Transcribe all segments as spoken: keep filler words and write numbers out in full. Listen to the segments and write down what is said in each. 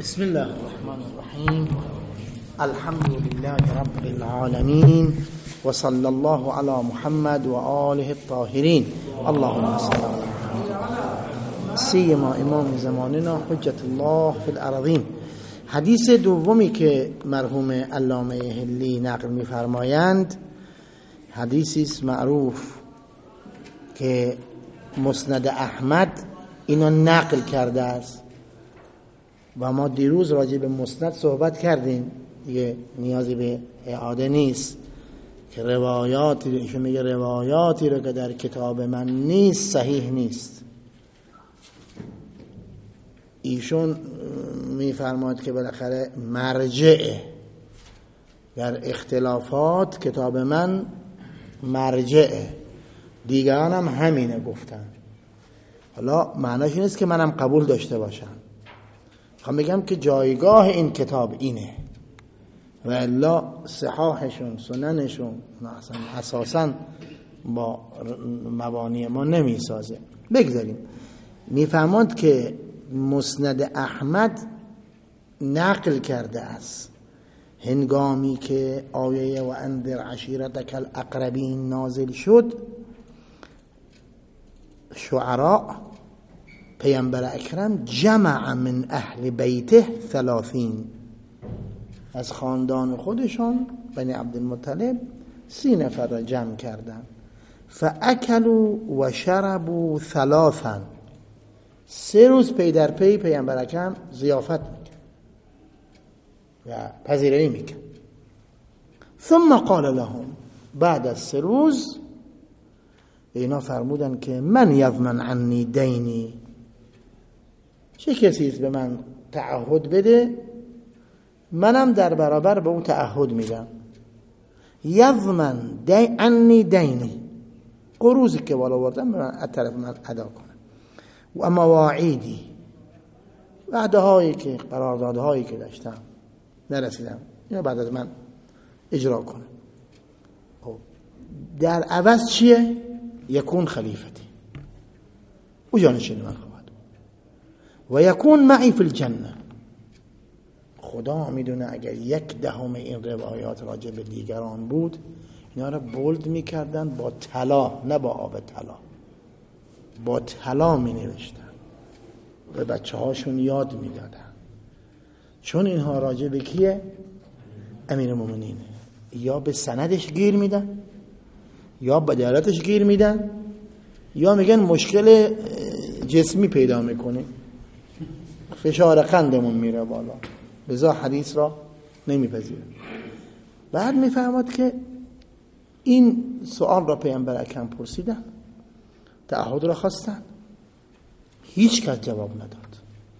بسم الله الرحمن الرحیم. الحمد لله رب العالمین و صلی الله علی محمد و آله الطاهرین. اللهم صل علی محمد سیما امام زماننا حجت الله فی الارضین. حدیث دومی که مرحوم علامه حلی نقل می‌فرمایند حدیثی است معروف که مسند احمد اینو نقل کرده است و ما دیروز راجع به مسند صحبت کردیم، دیگه نیازی به اعاده نیست که روایاتی ایشون میگه روایاتی رو که در کتاب من نیست صحیح نیست. ایشون میفرماید که بالاخره مرجع در اختلافات کتاب من مرجع، دیگران هم همینه گفتن. حالا معناش نیست که منم قبول داشته باشم، خواهم بگم که جایگاه این کتاب اینه و الا صحاحشون سننشون اساساً با مبانی ما نمی سازه. بگذاریم. میفرماند که مسند احمد نقل کرده است هنگامی که آیه و انذر عشیرتک الاقربین نازل شد، شعراء پیامبر اکرم جمع من اهل بیته ثلاثین، از خاندان خودشان بنی عبدالمطلب سی نفر را جمع کردن. فاکلوا و شربوا ثلاثا، سه روز پی در پی پیامبر اکرم ضیافت میکرد و پذیرایی میکرد. ثم قال لهم، بعد از سه روز اینا فرمودن که من یضمن عنی دینی، چه کسی به من تعهد بده منم در برابر به اون تعهد میدم. یضمن دی عنی دینی، قروضی که بالا بردم از طرف من ادا کنه. و مواعیدی، وعده هایی که قرارداد هایی که داشتم نرسیدم یا بعد از من اجرا کنه. خب در عوض چیه؟ یکون خلیفتی، او جانشین من خواهد و یکون معی فی الجنه. خدا میدونه اگر یک دهم این روایات راجع به دیگران بود اینا رو بولد میکردن با طلا، نه با آب طلا، با طلا می نوشتن و بچه هاشون یاد می دادن، چون اینها راجع به کیه؟ امیر مومنینه. یا به سندش گیر میدن یا به دلالتش گیر میدن یا میگن مشکل جسمی پیدا میکنه، فشار قندمون میره بالا، لذا حدیث را نمیپذیره. بعد میفهمد که این سوال را پیامبر اکرم پرسیدن، تعهد را خواستن، هیچ کس جواب نداد.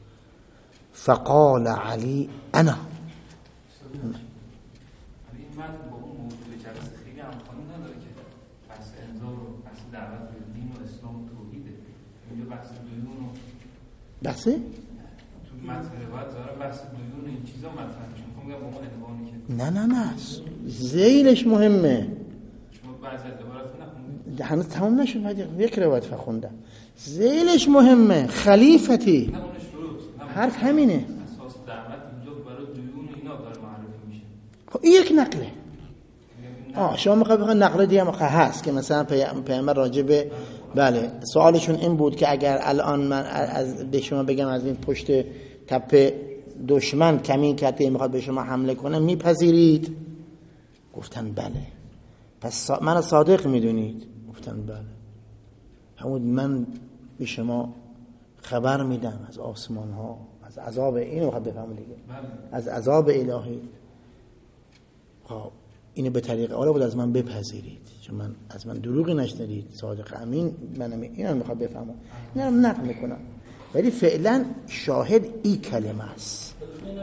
فقال علی انا. این متن با اون موضوع جلسه خیلی همخوانی نداره که بحث انذار و بحث دعوت به دین و اسلام و توحیده. اینجا بحث دیون و بحثه؟ تو متن روایت داره بحث دیون و این چیزا مطرح میشه. میخوام بگم با اون عنوانی که نه نه نه ذیلش مهمه. شما بعضی از عبارات نخوندید؟ هنوز تمام نشد، بعد یک روایت خوندم. ذیلش مهمه. خلیفتی. نه اون شروط. حرف همینه. اساس دعوت اینجا برای دیون و اینا داره معرفی میشه. خب این یک نقله. آه شما میخوای بخوای نقل دیگه هم هست که مثلا پیامبر راجع به بله سوالشون این بود که اگر الان من از به شما بگم از این پشت تپه دشمن کمین کرده میخواد به شما حمله کنه میپذیرید؟ گفتن بله. پس من صادق میدونید؟ گفتن بله. همون من به شما خبر میدم از آسمان ها، از عذاب اینو میخواد بفهمید دیگه، از عذاب الهی. خب اینو به طریق اولا بود از من بپذیرید، چون من از من دروغی نشنیدید، صادق امین منم، اینو میخواد بفهمم، اینا رو نقل میکنم. ولی فعلا شاهد این کلمه است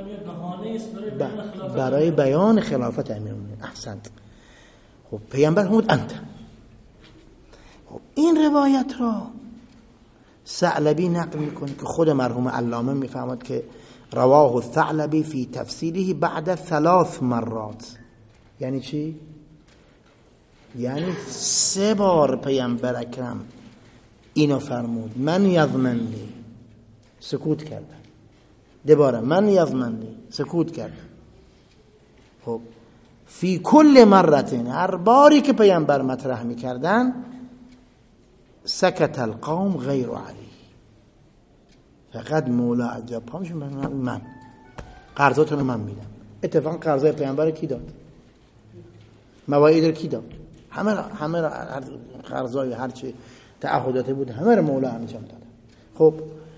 برای بیان خلافت امیرالمومنین. احسنت. خب پیامبر فرمود انت. خب این روایت را ثعلبی نقل میکنه که خود مرحوم علامه میفهمد که رواه الثعلبی فی تفسیره بعد ثلاث مرات. یعنی چی؟ یعنی سه بار پیامبر اکرم اینو فرمود من یضمن لی، سکوت کردن. دوباره من یضمنی سکوت کرد. خب فی کل مرتين، هر باری که پیامبر مطرح میکردن سکت القوم غیر علی، فقط مولا عجب پامش من من قرضاتونو من میدم. اتفاقا قرضای پیامبر کی داد؟ مواعید رو کی داد؟ همه را همه را قرضای هر چی تعهداتی بود همه را مولا انجام داد. خب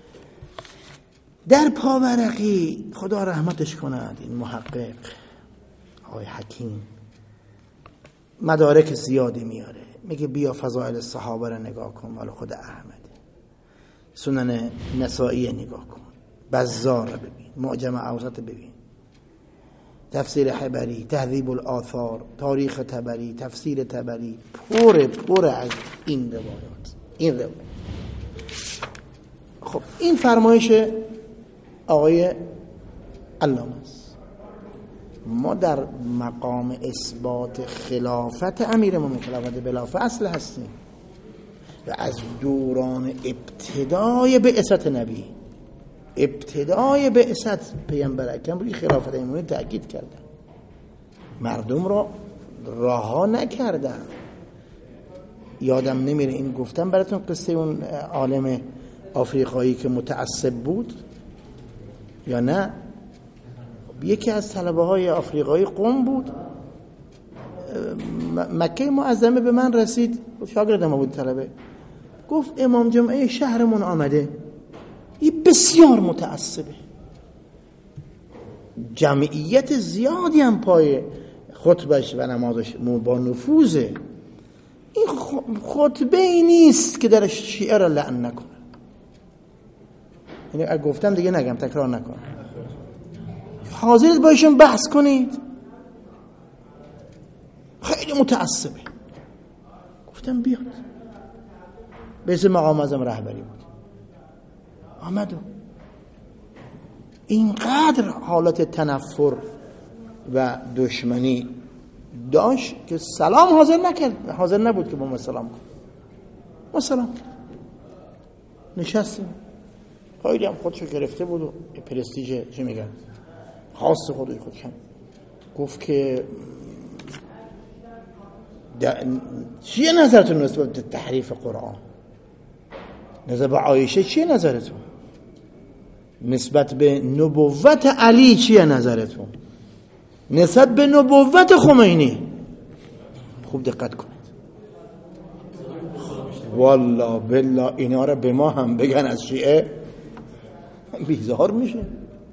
در پاورقی خدا رحمتش کند این محقق آقای حکیم مدارک زیادی میاره، میگه بیا فضائل صحابه را نگاه کن، مال خود احمد، سنن نسائی نگاه کن، بزار را ببین، معجم اوسط ببین، تفسیر حبری، تهذیب الآثار، تاریخ طبری، تفسیر طبری، پر پر از این روایات این روایات. خب این فرمایش آقای علامه است. ما در مقام اثبات خلافت امیرالمومنین، خلافت بلا فصل هستیم و از دوران ابتدای بعثت نبی، ابتدای بعثت پیامبر اکرم روی خلافت امیرالمومنین تاکید کردن، مردم را رها نکردن. یادم نمیره این گفتم براتون قصه اون عالم آفریقایی که متعصب بود یا نه؟ یکی از طلبه های آفریقایی قم بود، مکه معظمه به من رسید، شاگرد ما بود طلبه، گفت امام جمعه شهرمون آمده، این بسیار متعصبه، جمعیت زیادی هم پای خطبش و نمازش با نفوذه، این خطبه ای نیست که در شیعه را لعن نکنه. یعنی اگه گفتم دیگه نگم، تکرار نکنم، حاضرت باشون بحث کنید، خیلی متعصبه. گفتم بیاد، به اسم مقام اعظم رهبری بود، آمد و اینقدر حالت تنفر و دشمنی داشت که سلام حاضر نکرد، حاضر نبود که با ما سلام کنه. ما سلام کرد، نشستیم، خیلی هم خودشو گرفته بود و پرستیژ چه میگن خاص خودش خودشم. گفت که چیه نظرتون نسبت به تحریف قرآن؟ نسبت به عایشه چیه نظرتون؟ نسبت به نبوت علی چیه نظرتون؟ نسبت به نبوت خمینی خوب دقت کنید. والله بالله اینا را به ما هم بگن از شیعه بیزار میشه.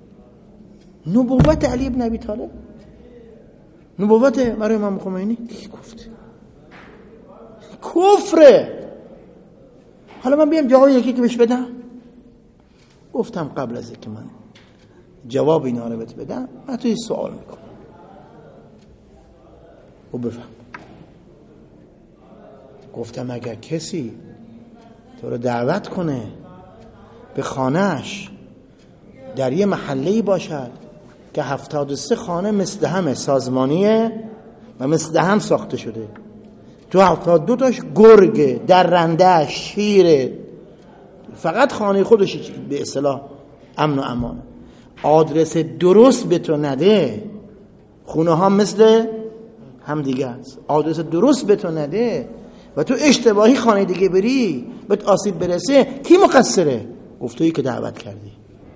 نبوت علی ابن ابی طالب، نبوت برای امام خمینی کی گفت؟ کفره. حالا من بیام جواب یکی که بهش بدم؟ گفتم قبل از اینکه من جواب اینا رو بهت بدم من توی سوال میکنم و بفهم. گفتم اگر کسی تو رو دعوت کنه به خانهش در یه محله‌ای باشد که هفتاد و سه خانه مثل هم سازمانیه و مثل هم ساخته شده، تو هفتاد دو تاش گرگه، درنده، شیره، فقط خانه خودش به اصطلاح امن و امان، آدرس درست به تو نده، خونه ها مثل هم دیگه است، آدرس درست به تو نده و تو اشتباهی خانه دیگه بری بهت آسیب برسه، کی مقصره؟ گفتویی که دعوت کردی،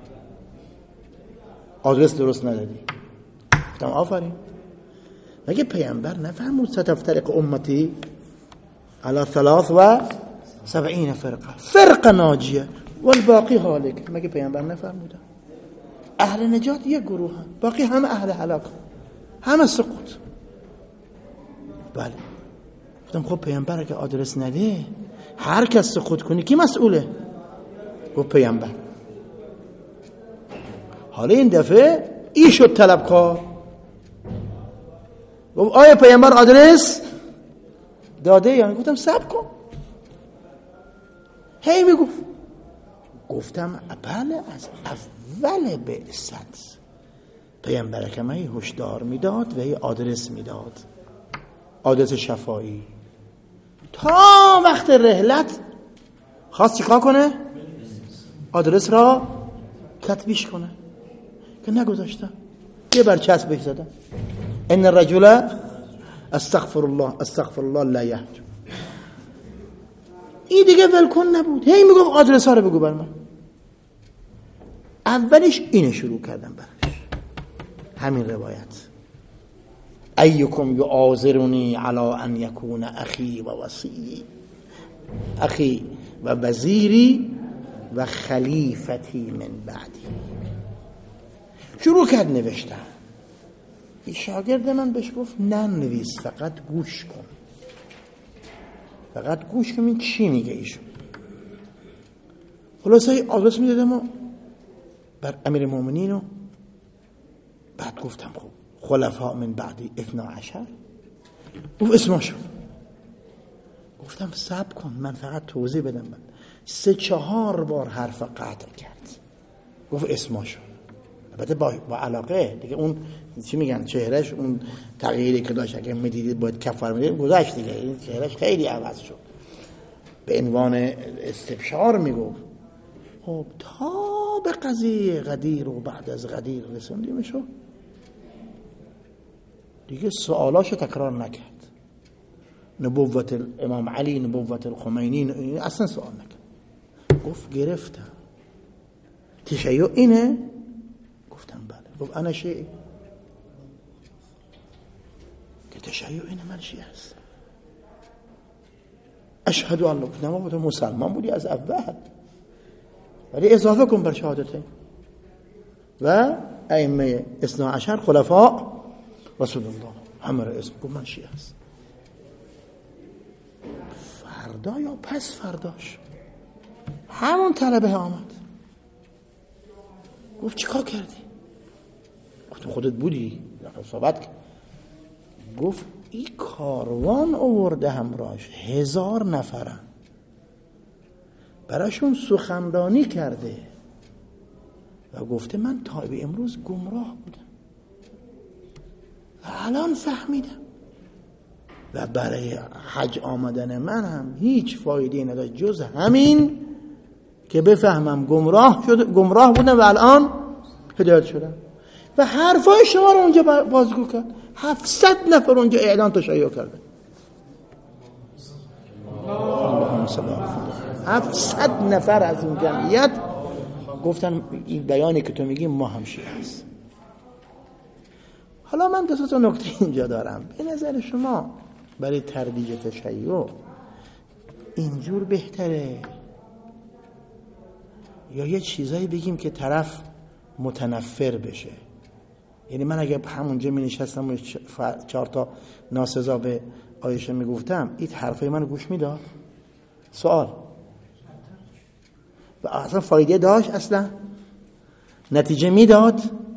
آدرس درست ندادی. گفتم آفرین. مگه پیامبر نفرمود ستفترق امتی علی ثلاث و سبعین فرقه فرقه ناجیه والباقی هالک؟ مگه پیامبر نفرمود اهل نجات یک گروه هم، باقی همه اهل هلاک، همه سقوط؟ بله. گفتم خب پیامبر اگه آدرس نده هر کس سقوط کنی کی مسئوله؟ گفت پیامبر. حالا این دفعه ای شد طلبکار، گفت آیا پیامبر آدرس داده یا؟ گفتم صبر کن. هی میگفت، گفتم بله از اول بعثت پیامبر اکرم هی هشدار میداد و هی آدرس میداد، آدرس شفاعی، تا وقت رحلت خواست چیکار کنه؟ آدرس را تطبیش کنه. که نگذاشتن، یه برچسبش زدن ان الرجل استغفر الله استغفر الله لا یهجر. این دیگه ولکن نبود، هی میگفت آدرس ها رو بگو بر من. اولش اینو شروع کردم براش، همین روایت ایکم یعاذرنی علی ان یکون اخی و وصی اخی و وزیری و خلیفتی من بعدی. شروع کرد نوشتن. این شاگرد من بهش گفت ننویس، فقط گوش کن، فقط گوش کن این چی میگه ایشون. خلاصه آدرس میدادم و بر امیر مومنین و بعد گفتم خب خلفاء من بعدی اثنا عشر، گفت اسمشون. گفتم صبر کن من فقط توضیح بدم. من سه چهار بار حرف قطع کرد، گفت اسمشون. البته با, با علاقه دیگه، اون چی میگن چهرهش اون تغییری که داشت اگه میدیدید باید کفر میدید گذشت دیگه، این چهرهش خیلی عوض شد. به عنوان استبشار میگفت خب تا به قضیه غدیر و بعد از غدیر رسوندیمشو دیگه، سوالاشو تکرار نکرد. نبوت امام علی، نبوت الخمینی، اصلا سوال نکرد. گفت گرفتم تشیع اینه؟ گفتم بله. گفت انا شیعی. که تشیع اینه من شیعه هستم. اشهد ان لا اله الا مسلمان بودی از اول، ولی اضافه کن بر شهادتین و ائمه اثنا عشر خلفاء رسول الله همه را اسم. گفت من شیعه هستم. فردا یا پس فرداش همون طلبه آمد، گفت چیکار کردی؟ گفتم خودت بودی صحبت کرد. گفت این کاروان آورده همراهش هزار نفرن، براشون سخنرانی کرده و گفته من تا به امروز گمراه بودم و الان فهمیدم و برای حج آمدن من هم هیچ فایده نداشت جز همین که بفهمم گمراه شد گمراه بودم و الان هدایت شدم. و حرفای شما رو اونجا بازگو کرد. هفتصد نفر اونجا اعلان تشیع کرده. هفتصد نفر از اون جمعیت گفتن این بیانی که تو میگی ما هم شیعه هست. حالا من دو تا نکته اینجا دارم. به نظر شما برای ترویج تشیع اینجور بهتره یا یه چیزایی بگیم که طرف متنفر بشه؟ یعنی من اگه همونجا می نشستم و چهار تا ناسزا به عایشه می گفتم، این حرفای منو گوش می داد؟ سوال. و اصلا فایده داشت؟ اصلا نتیجه می داد؟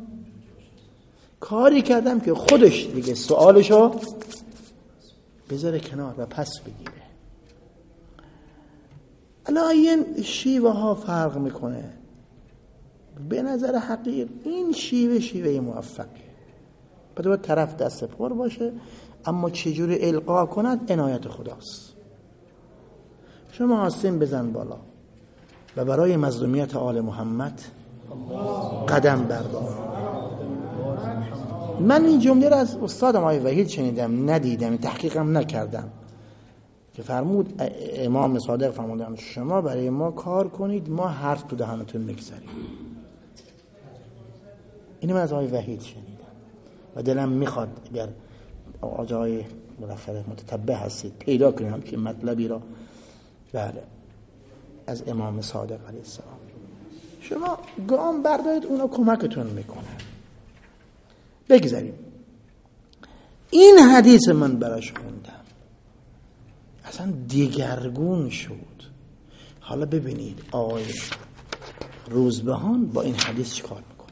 کاری کردم که خودش دیگه سوالشو بذاره کنار و پس بگیره. الان این شیوه ها فرق میکنه. به نظر حقیق این شیوه شیوه موفقه. باید طرف دست پر باشه، اما چجوری القا کند عنایت خداست. شما آستین بزن بالا و برای مظلومیت آل محمد قدم بردار. من این جمله را از استادم آقای وحید شنیدم، ندیدم، تحقیقم نکردم، که فرمود امام صادق فرمودن شما برای ما کار کنید ما حرف تو دهانتون میگذاریم. اینو من از آقای وحید شنیدم و دلم میخواد اگر آقای بالاخره متتبع هستید پیدا کنید همچین مطلبی را. بله از امام صادق علیه السلام شما گام بردارید، اونا کمکتون میکنن. بگذاریم این حدیث من براش خوندم اصلا دیگرگون شد. حالا ببینید آقای روزبهان با این حدیث چیکار میکنه.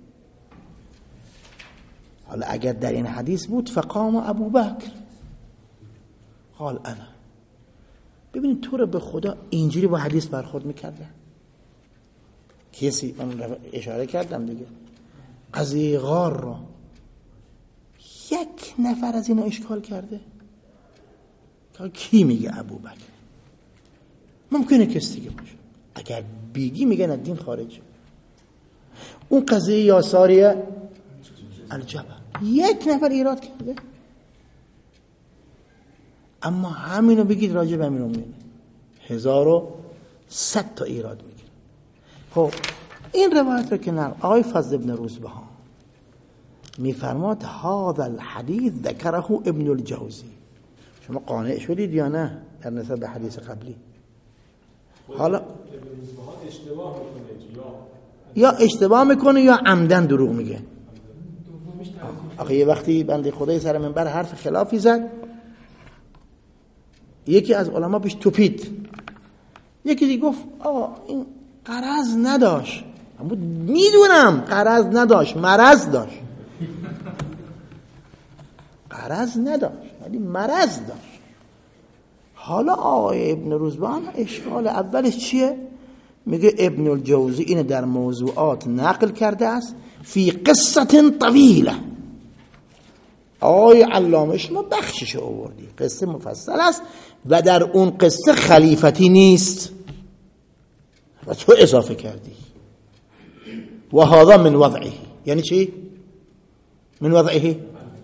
حالا اگر در این حدیث بود فقام ابوبکر قال انا، ببینید تو رو به خدا اینجوری با حدیث برخورد میکردن کسی؟ من اشاره کردم دیگه قضیه غار را یک نفر از اینا اشکال کرده؟ کی میگه ابوبکر؟ ممکنه کسی دیگه باشه. اگر بیگی میگن از دین خارج. اون قضیه یاساری الجبل یک نفر ایراد کرده، اما همینو بگید راجع به امیرالمومنین هزار و صد تا ایراد میگیره. خب این روایت رو که نقل آقای فضل ابن روزبهان میفرماد هذا الحدیث ذکره ابن الجوزی. شما قانع شدید یا نه در نسبت به حدیث قبلی؟ حالا اشتباه میکنه یا اشتباه میکنه یا عمدن دروغ میگه. آخه یه وقتی بنده خدای سر منبر حرف خلافی زد، یکی از علما پیش توپید، یکی دیگه گفت آقا این غرض نداشت. اما میدونم غرض نداشت، مرض داشت. غرض نداشت ولی مرض داشت. حالا آقای ابن روزبان اشکال اولش چیه؟ میگه ابن الجوزی اینه در موضوعات نقل کرده است فی قصه طویله. آقای علامه شما بخشش آوردی، قصه مفصل است و در اون قصه خلیفتی نیست و تو اضافه کردی. و هذا من وضعه، یعنی چی؟ من وضعه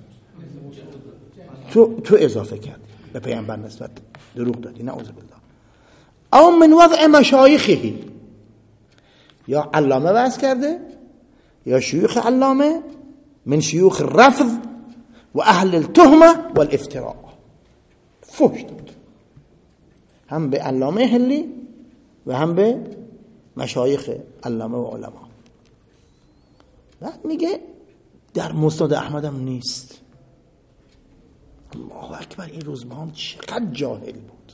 تو تو اضافه کردی به پیامبر نسبت دروغ دادی، نعوذ بالله. او من وضع مشایخه، یا علامه بحث کرده یا شیوخ علامه من شیوخ رفض و اهل التهمه والافتراء، فحش داد هم به علامه هلی و هم به مشایخ علامه و علما. بعد میگه در مسند احمد هم نیست. الله اکبر، این روزبهان چقدر جاهل بود.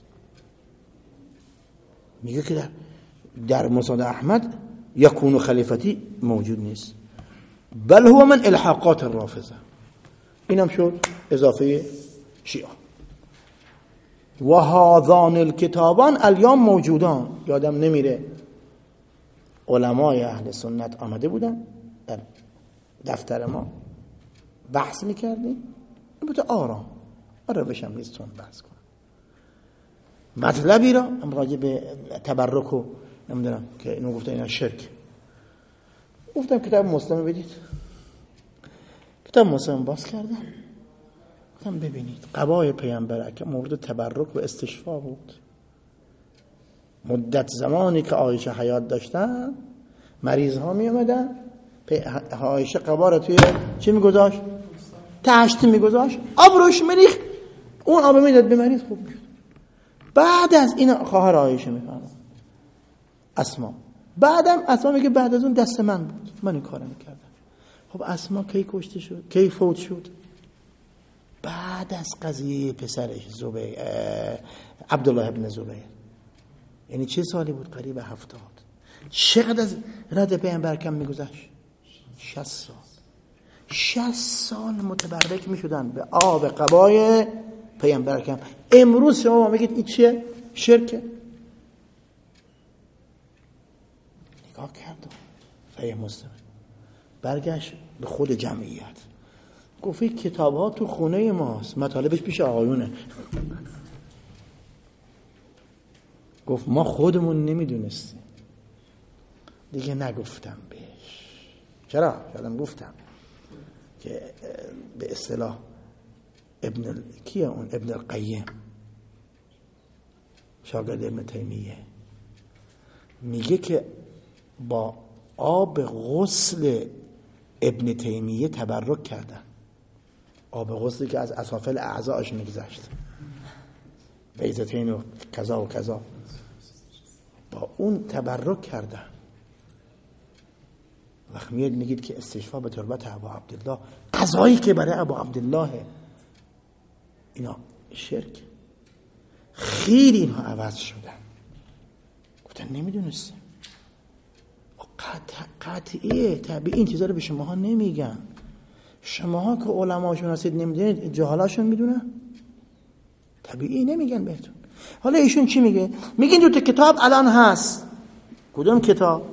میگه که در در مسند احمد یکون خلیفتی موجود نیست، بل هو من الحاقات الرافضه. اینم شد اضافه شیعه. و هذان الکتابان الیام موجودان. یادم نمیره علمای اهل سنت آمده بودن در دفتر ما بحث میکردیم، البته آرام آره بشم نیستون بحث کنم مطلبی را هم راجع به تبرک و نمیدونم که اینو گفته اینا شرک. گفتم کتاب مسلم بدید، کتاب مسلم باز کردم، گفتم ببینید قبای پیامبر که مورد تبرک و استشفا بود. مدت زمانی که عایشه حیات داشتن مریض ها می اومدن، عایشه قبا رو توی چی میگذاشت؟ تشت میگذاشت، آب روش میریخت، اون آب میداد به مریض خوب میشد. بعد از این خواهر عایشه میفهمم اسما، بعدم اسما میگه بعد از اون دست من بود، من این کارو میکردم. خب اسما کی کشته شد؟ کی فوت شد؟ بعد از قضیه پسرش زبیر عبدالله ابن زبیر. یعنی چه سالی بود؟ قریب هفتاد. چقدر از رد پیامبر کم میگذشت؟ شصت سال. شصت سال متبرک میشدن به آب قبای پیامبر کم. امروز شما میگید این چیه؟ شرکه. نگاه کردم صحیح مسلم، برگشت به خود جمعیت گفت این کتاب ها تو خونه ماست، مطالبش پیش آقایونه. گفت ما خودمون نمیدونستیم. دیگه نگفتم بهش. چرا؟ شایدم گفتم که به اصطلاح ابن ال... کیه اون؟ ابن القیم شاگرد ابن تیمیه میگه که با آب غسل ابن تیمیه تبرک کردن. آب غسلی که از اسافل اعضاش میگذشت، بیضتین و کذا و کذا، با اون تبرک کردن. وقت میاد میگید که استشفا به تربت ابو عبدالله، قضایی که برای ابو عبدالله، اینا شرک. خیلی اینها عوض شدن، گفتن نمیدونستیم. قطع قطعیه طبیعی این چیزا رو به شماها نمیگن. شماها که علماشون هستید نمیدونید، جهالاشون میدونن؟ طبیعی نمیگن بهتون. حالا ایشون چی میگه؟ میگین دو تا کتاب الان هست. کدوم کتاب؟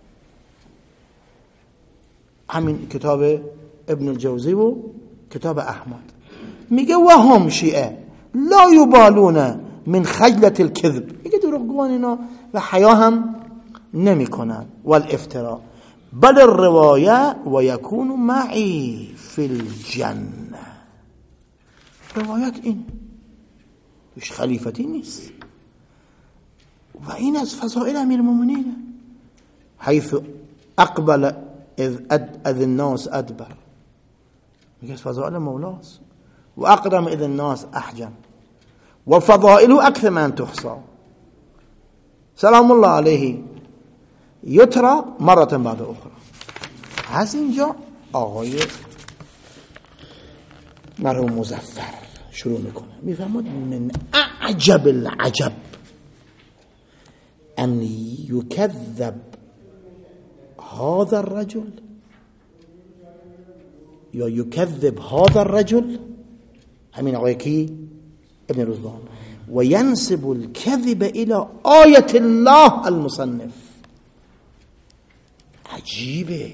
همین کتاب ابن الجوزی و کتاب احمد. میگه و هم شیعه لا یبالون من خجلت الكذب. میگه دروغگوان اینا و حیا هم نمی کنن و الافتراء، بل الروايه و یکون معی فی الجنه. روایت این هیچ خلیفتی نیست و این از فضائل امیرالمومنین، حیث اقبل اذ اد اذ الناس ادبر، میگه از فضائل مولاست. و اقدم اذ الناس احجم و فضائله اکثر من تحصى. سلام الله علیه یترا مرة بعد اخرى. از اینجا آقای مرحوم مظفر شروع میکنه، میفرماد من اعجب العجب ان یکذب هذا الرجل یا یکذب هذا الرجل، همین آقای کی؟ ابن روزبان، و ینسب الكذب الى آیت الله المصنف. عجیبه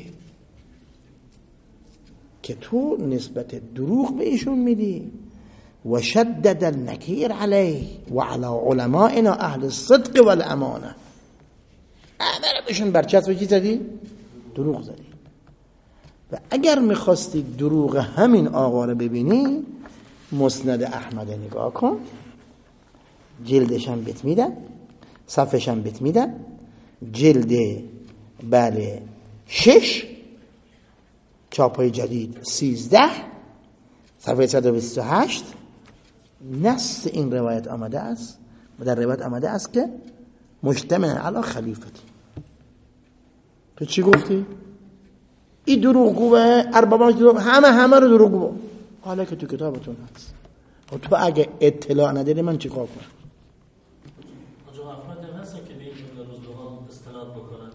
که تو نسبت دروغ به ایشون میدی. و شدد النکیر علیه و علی علمائنا اهل الصدق والامانه. همه بهشون برچسب چی زدی؟ دروغ زدی. و اگر میخواستی دروغ همین آقا رو ببینی، مسند احمد نگاه کن، جلدشم بهت میدم، صفحشم بهت میدم، جلد بله شش، چاپای جدید سیزده، صفحه صد و بیست و هشت. نص این روایت آمده است و در روایت آمده است که مجتمع علی خلیفتی. تو چی گفتی؟ این دروغگوه، اربابان دروغ، همه همه رو دروغگو. حالا که تو کتابتون هست و تو اگه اطلاع نداری من چیکار کنم؟ آجا احمد هم هستن که به این جمله روزدوها استناد بکنن.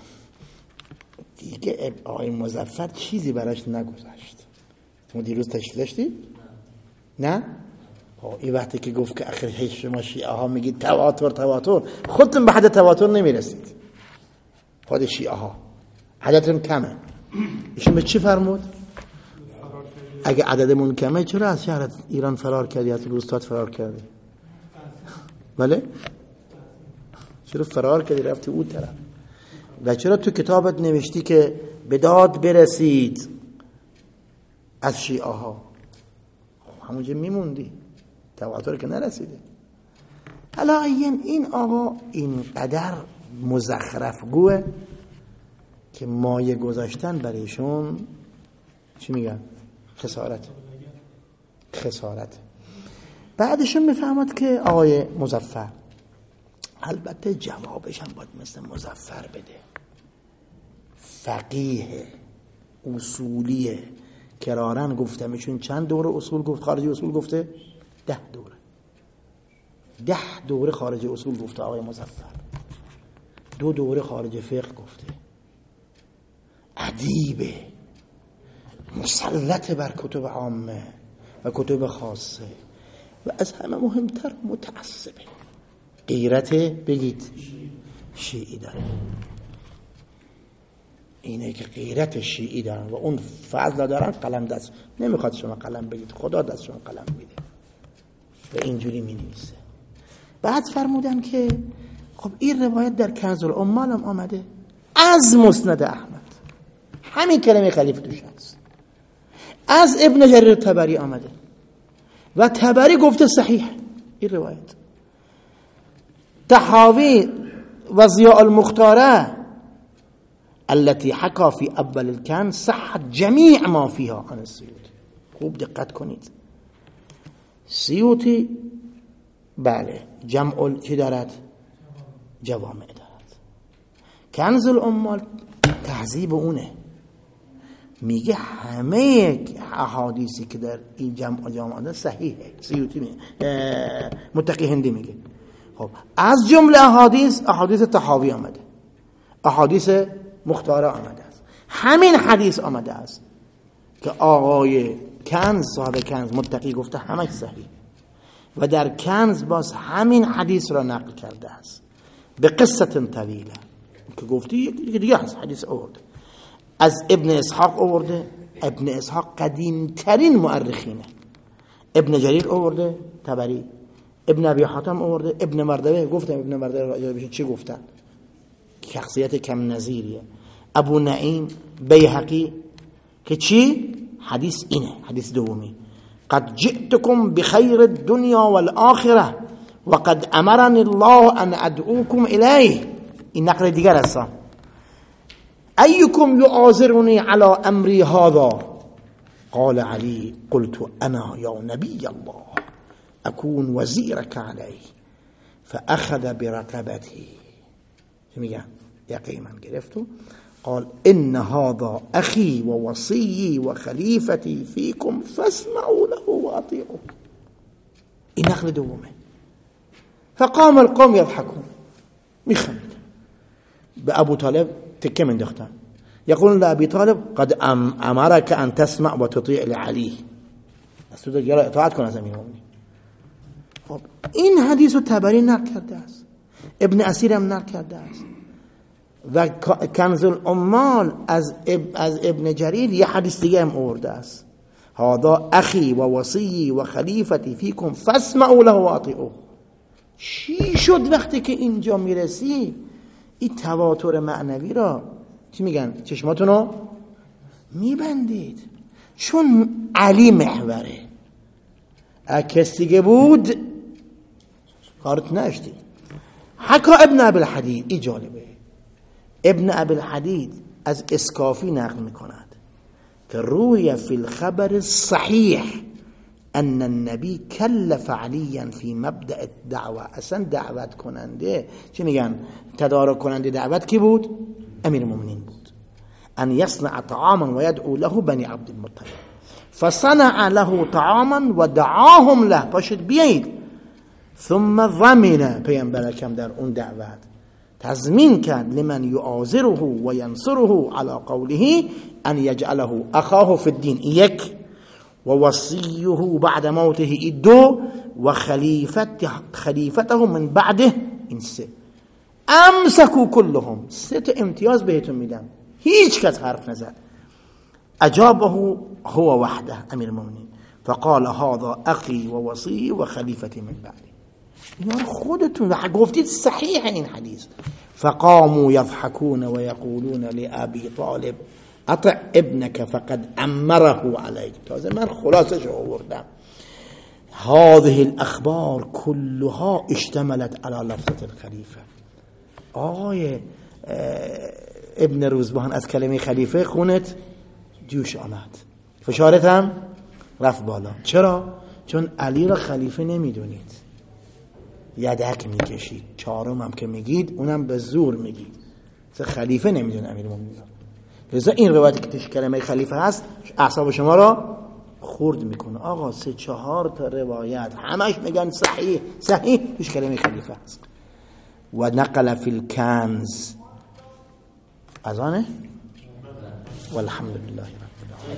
دیگه آقای مظفر چیزی براش نگذاشت. ما دیروز تشریح داشتی؟ نه. نه؟ این وقتی که گفت که آخر هیچ شما شیعه ها میگید تواتر تواتر، خودتون به حد تواتر نمیرسید. خود شیعه ها عددتون کمه. ایشون به چی فرمود؟ اگه عددمون کمه چرا از شهر ایران فرار کردی، از روستات فرار کردی؟ بله؟ چرا فرار کردی رفتی اون طرف؟ و چرا تو کتابت نوشتی که به داد برسید از شیعه ها؟ همونجا میموندی، تواتر که نرسیده. حالا این این آقا اینقدر مزخرف گوه که مایه گذاشتن برایشون چی میگن؟ خسارت. خسارت. بعدشون میفهمد که آقای مظفر، البته جوابش هم باید مثل مظفر بده، فقیه اصولیه، کرارن گفتمشون چند دوره اصول گفت، خارج اصول گفته ده دوره، ده دوره خارج اصول گفته آقای مظفر، دو دوره خارج فقه گفته. ادیبه، مسلط بر کتب عامه و کتب خاصه و از همه مهمتر متعصبه. غیرت بگید شیعی داره، اینه که غیرت شیعی دارن و اون فضل دارن. قلم دست نمیخواد شما قلم بگید، خدا دست شما قلم میده و اینجوری می نویسه. بعد فرمودن که خب این روایت در کنز العمال هم آمده از مسند احمد، همین کلمه خلیفه توش هست. از ابن جریر طبری آمده و طبری گفته صحیح این روایت. طحاوی و ضیاء المختاره التي حكى في اول الكنز صحت جميع ما فيها عن السيوطي. خوب دقت کنید، سیوطی بله جمع چی دارد؟ جوامع دارد. کنز العمال تهذیب اونه، میگه همه احادیثی که در این جمع جامعه ده صحیحه. سیوطی میگه، متقی هندی میگه خب از جمله احادیث احادیث طحاوی آمده، احادیث مختاره آمده است. همین حدیث آمده است که آقای کنز صاحب کنز متقی گفته همه صحیح و در کنز باز همین حدیث را نقل کرده است به قصه طویله که گفتی یکی دیگه هست حدیث آورده از ابن اسحاق آورده. ابن اسحاق قدیم ترین مورخینه. ابن جریر آورده، طبری، ابن ابی حاتم آورده، ابن مردوه. گفتم ابن مردوه راجع بهش چی گفتن؟ شخصیت کم نظیریه. ابو نعیم، بیهقی که چی؟ حدیث اینه، حدیث دومی: قد جئتكم بخير الدنيا والآخرة وقد امرني الله ان ادعوكم الیه. این نقل دیگر است. ایکم یعاذرنی علی امری هذا؟ قال علی: قلت انا یا نبی الله اكون وزیرک علیه فاخذ برقبتی. میگن یقه من گرفتو. قال ان هذا اخي ووصي وخليفتي فيكم فاسمعوا له واطيعوا. این نقل دومه. فقام القوم يضحكون، میخند. به ابو طالب تکه من دختن. يقول لأبي طالب قد امرك ان تسمع وتطيع لعلي. اصلا دیگه اطاعت کن از امیر المؤمنین. خب این حدیث رو طبری نقل کرده است، ابن اسیر هم نقل کرده است و کنز العمال از از ابن جریر یه حدیث دیگه هم آورده است: هذا اخی و وصی و خلیفتی فیکم فاسمعوا له واطیعوه. چی شد وقتی که اینجا میرسی این تواتر معنوی را چی میگن؟ چشماتون رو میبندید، چون علی محوره. کسی دیگه بود کارت نشدید. حکا ابن ابی الحدید، این جالبه، ابن ابی الحدید از اسکافی نقل میکند که روی فی الخبر صحیح ان النبی کلف علیا فی مبدأ الدعوه. اصلا دعوت کننده چی میگن؟ تدارک کننده دعوت کی بود؟ امیر المؤمنین بود. ان یصنع طعاما و یدعو له بنی عبد المطلب فصنع له طعاما و دعاهم له. پاشید بیایید. ثم ضمن، پیامبر اکرم در اون دعوت تضمین کرد لمن یعاذره و ینصره علی قوله ان یجعله اخاه فی الدین، یک، و وصیه بعد موته، دو، و خلیفته خلیفته من بعده، این سه. امسکو کلهم، سه تا امتیاز بهتون میدم، هیچ کس حرف نزد. اجابه هو وحده امیر المؤمنین فقال هذا اخی و وصی و خلیفتی من بعدی. اینا خودتون گفتید صحیح این حدیث. فقاموا يضحكون ويقولون لأبي طالب اطع ابنك فقد امره عليك. تازه من خلاصش آوردم. هذه الاخبار كلها اشتملت على لفظة الخلیفه. آقای ابن روزبان از کلمه خلیفه خونت جوش آمد، فشارت هم رفت بالا. چرا؟ چون علی را خلیفه نمیدونید، یدک میکشید. چهارم هم که میگید اونم به زور میگید، خلیفه نمیدونه امیر المؤمنین. لذا این روایتی که توش کلمه خلیفه هست اعصاب شما را خورد میکنه. آقا سه چهار تا روایت همش میگن صحیح صحیح توش کلمه خلیفه هست. و نقل فی الکنز. از آنه والحمد لله.